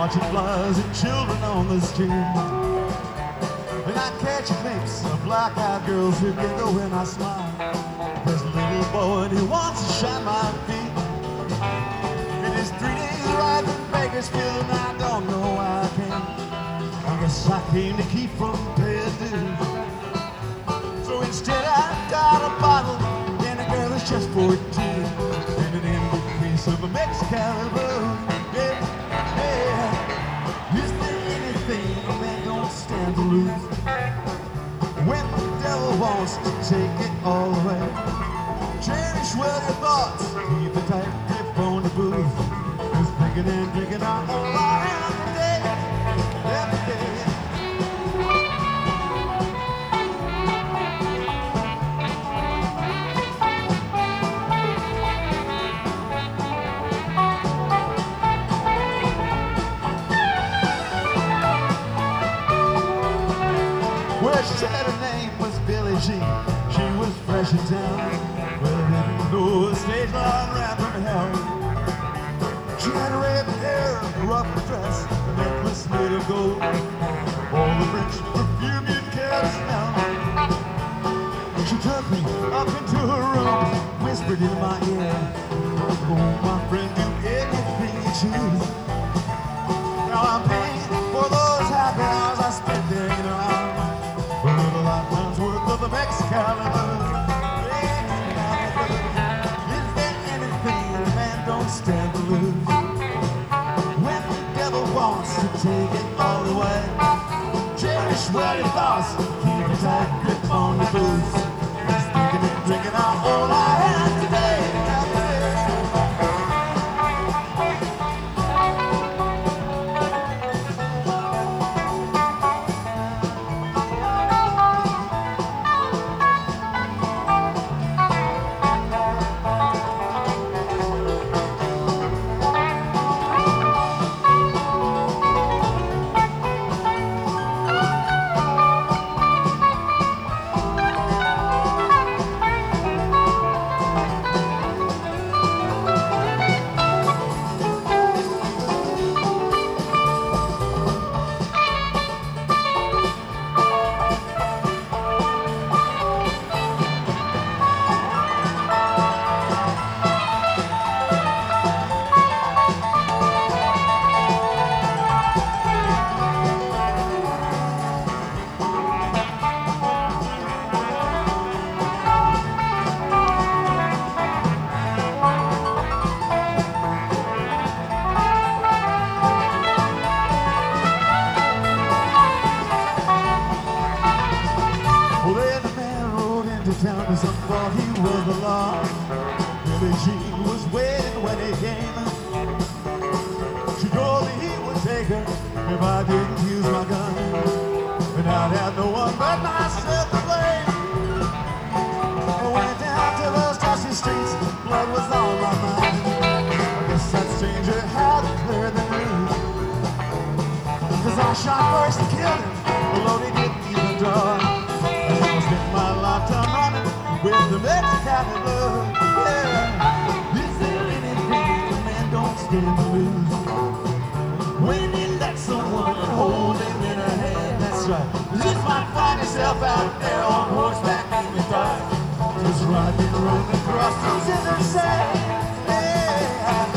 watching flies and children on the street. And I catch a glimpse of black-eyed girls who giggle when I smile. There's a little boy and he wants to shine my feet. It is 3 days ride from Bakersfield and I don't know why I came. I guess I came to keep from paying dues. So instead I got a bottle and a girl that's just 14 and an empty piece of a Excalibur. Yeah, yeah. Is there anything a man don't stand to lose? When the devil wants to take it all away, cherish well your thoughts, keep a tight grip on the booze. Cause drinking and drinking are all I have today, every day. Well, she said her name was Billie Jean. She was fresh in town. Well, I didn't know a stage line ran from hell. She had red hair, a rough dress, a necklace made of gold. All the French perfume you'd care to smell. She took me up into her room, whispered in my ear, "Oh, my friend, do anything you choose." Now I'm paying for those happy hours I spent there in her arms. With a lifetime's worth of the Excalibur. Is there anything a man don't stand to lose? When the devil wants to take it all away, cherish well your thoughts, keep a tight grip on the booze. Just thinking and drinking out all I have today. Town to some thought he was the law. Billie Jean was waiting when he came. She told me he would take her if I didn't use my gun, and I'd have no one but myself to blame. I went down to those dusty streets, blood was on my mind. I guess that stranger had cleared the news, 'cause I shot first and killed him, although he didn't even draw. I spent my lifetime running with the Excalibur. Yeah. Is there anything a man don't stand to lose? When he lets a woman hold him in her hand, that's right. Just might find yourself out there on horseback in the dark, just riding the road across those inner sands. Yeah.